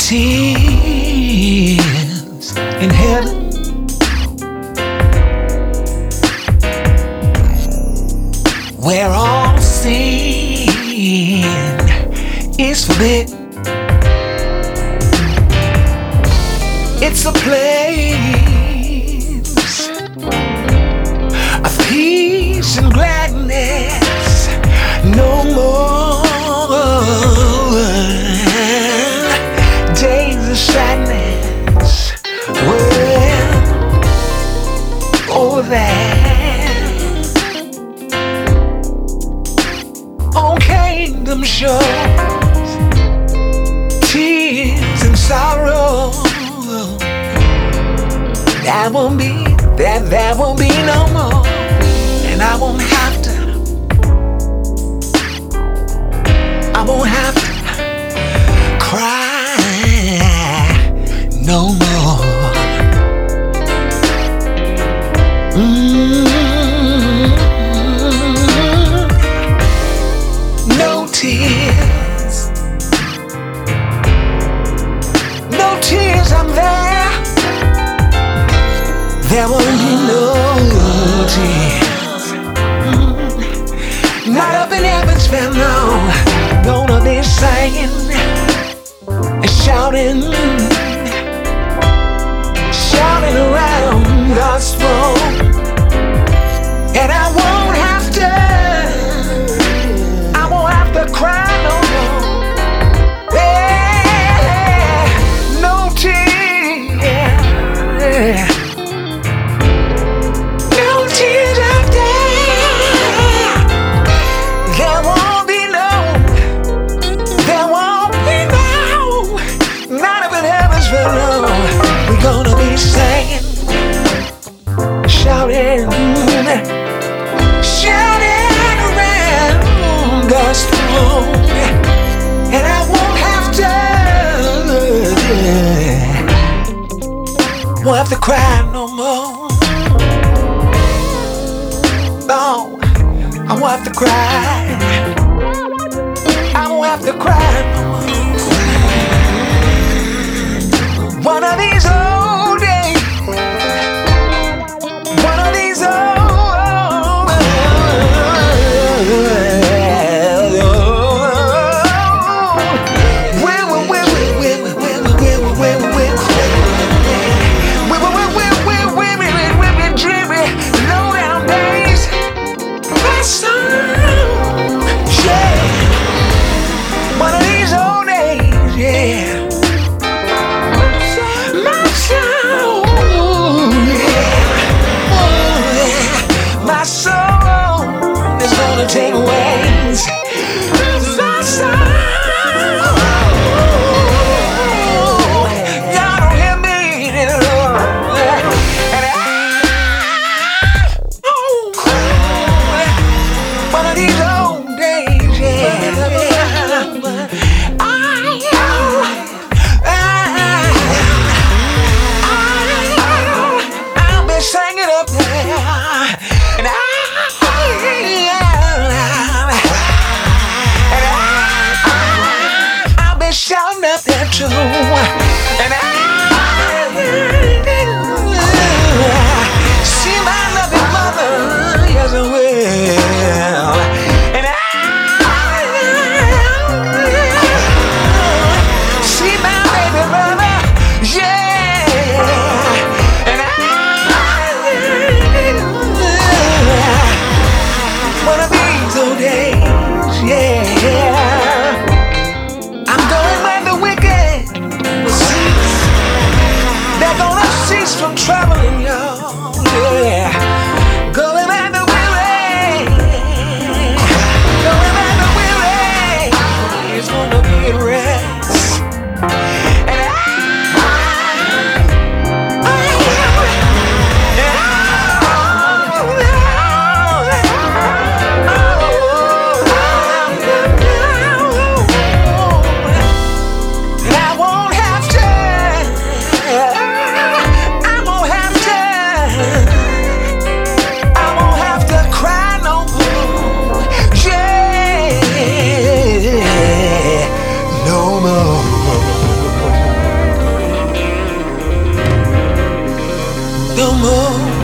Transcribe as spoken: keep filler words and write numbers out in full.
tears in heaven. Where all sin is forbidden. It's a place of peace and gladness. No more days of sadness. Well, over there on Kingdom Shores, tears and sorrow. That won't be, that, that won't be no more. And I won't have to, I won't have to cry no more. Mm-hmm. No tears, no tears, I'm there. There won't be no tears. Mm. Not up in Evansville, no. Gonna be singing and shouting, shouting around God's throne. And I won't have to, I won't have to cry no more. Yeah, no tears. We're gonna be singing, shouting, shouting around God's throne. And I won't have to, won't have to cry no more. No, I won't have to cry. I won't have to cry no more. One of these old days, one of these old, where, where, where, where, where, where, where, where, where, where, dreary, low down days, my son, yeah, one of these old days, yeah. Take ways, my soul. Y'all don't hear me anymore. And I, oh, one of these old days, yeah. I, I, I, I'll be singing up there, and I. Shouting up there too, and I see my loving mother, yes I will, and I see my baby brother, yeah, and I one of these old days, yeah. move.